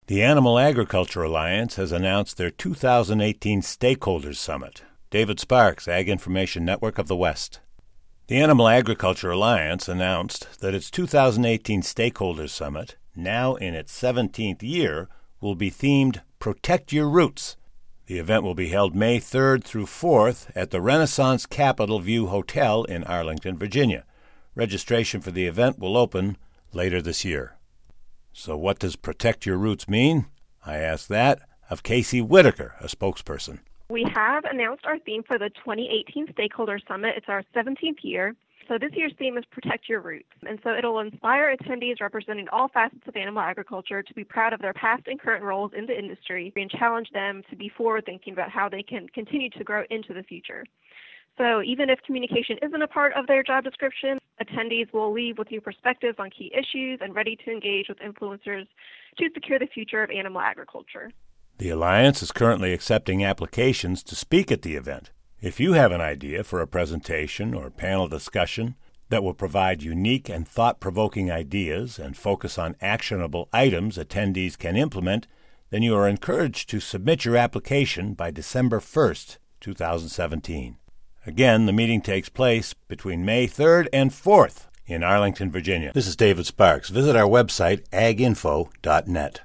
The Animal Agriculture Alliance has announced their 2018 Stakeholders Summit. David Sparks, Ag Information Network of the West. The Animal Agriculture Alliance announced that its 2018 Stakeholders Summit, now in its 17th year, will be themed Protect Your Roots. The event will be held May 3rd through 4th at the Renaissance Capitol View Hotel in Arlington, Virginia. Registration for the event will open later this year. So what does Protect Your Roots mean? I asked that of Casey Whitaker, a spokesperson. We have announced our theme for the 2018 Stakeholder Summit. It's our 17th year. So this year's theme is Protect Your Roots. And so it'll inspire attendees representing all facets of animal agriculture to be proud of their past and current roles in the industry and challenge them to be forward-thinking about how they can continue to grow into the future. So even if communication isn't a part of their job description, attendees will leave with new perspectives on key issues and ready to engage with influencers to secure the future of animal agriculture. The Alliance is currently accepting applications to speak at the event. If you have an idea for a presentation or panel discussion that will provide unique and thought-provoking ideas and focus on actionable items attendees can implement, then you are encouraged to submit your application by December 1st, 2017. Again, the meeting takes place between May 3rd and 4th in Arlington, Virginia. This is David Sparks. Visit our website, aginfo.net.